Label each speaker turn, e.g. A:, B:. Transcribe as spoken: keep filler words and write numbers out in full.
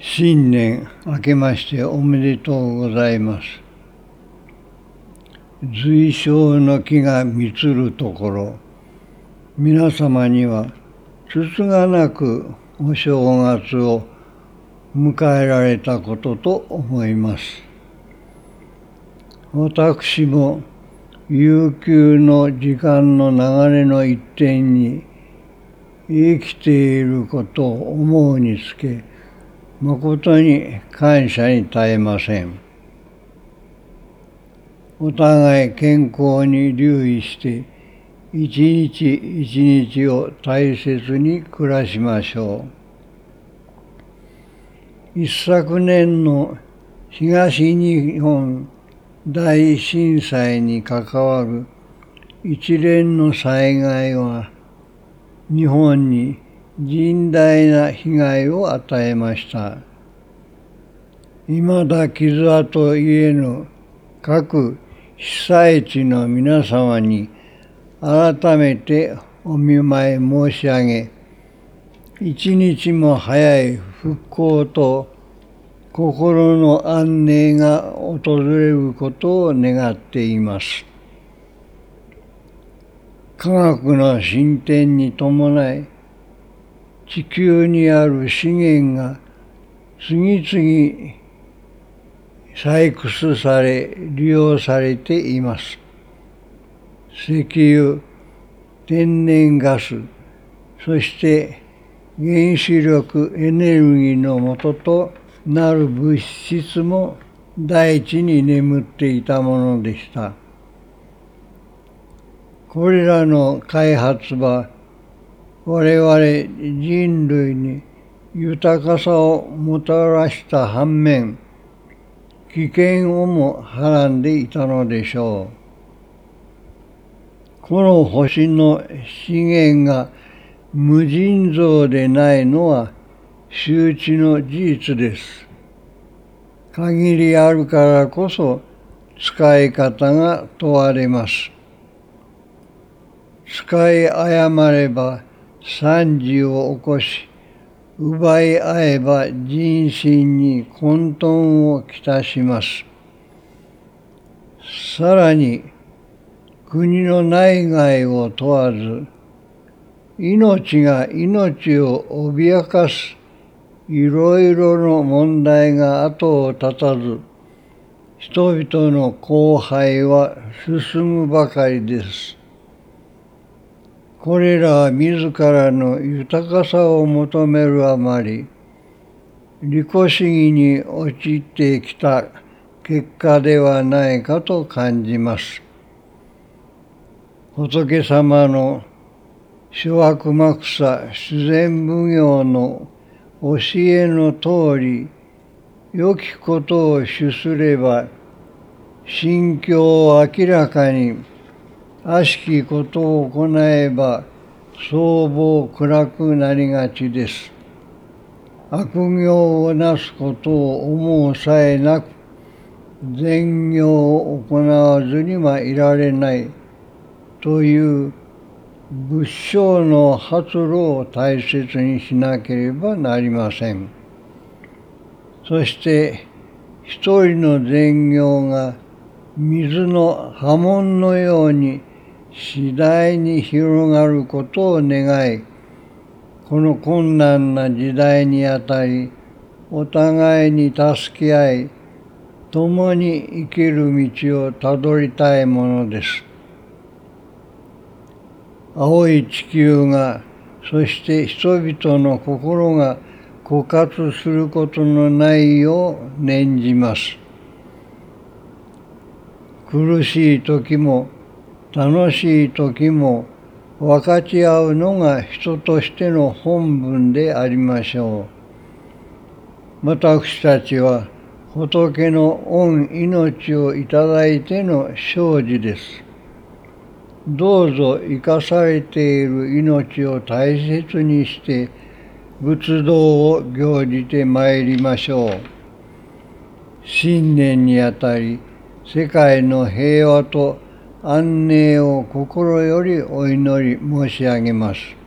A: 新年明けましておめでとうございます。随生の木が満つるところ、皆様にはつつがなくお正月を迎えられたことと思います。私も悠久の時間の流れの一点に生きていることを思うにつけ、誠に感謝に絶えません。お互い健康に留意して、一日一日を大切に暮らしましょう。一昨年の東日本大震災に関わる一連の災害は、日本に甚大な被害を与えました。未だ傷跡癒えぬ各被災地の皆様に改めてお見舞い申し上げ、一日も早い復興と心の安寧が訪れることを願っています。科学の進展に伴い、地球にある資源が次々採掘され利用されています。石油、天然ガス、そして原子力エネルギーの元となる物質も大地に眠っていたものでした。これらの開発は我々人類に豊かさをもたらした反面、危険をもはらんでいたのでしょう。この星の資源が無尽蔵でないのは周知の事実です。限りあるからこそ使い方が問われます。使い誤れば惨事を起こし、奪い合えば人心に混沌をきたします。さらに、国の内外を問わず、命が命を脅かすいろいろの問題が後を絶たず、人々の荒廃は進むばかりです。これらは自らの豊かさを求めるあまり、利己主義に陥ってきた結果ではないかと感じます。仏様の諸悪幕さ自然奉行の教えの通り、良きことを主すれば、心境を明らかに、悪しきことを行えば相貌暗くなりがちです。悪行をなすことを思うさえなく、善行を行わずにはいられないという仏性の発露を大切にしなければなりません。そして一人の善行が水の波紋のように次第に広がることを願い、この困難な時代にあたり、お互いに助け合い、共に生きる道をたどりたいものです。青い地球が、そして人々の心が枯渇することのないよう念じます。苦しい時も楽しい時も分かち合うのが人としての本分でありましょう。私たちは仏の御命をいただいての生児です。どうぞ生かされている命を大切にして仏道を行じてまいりましょう。新年にあたり、世界の平和と安寧を心よりお祈り申し上げます。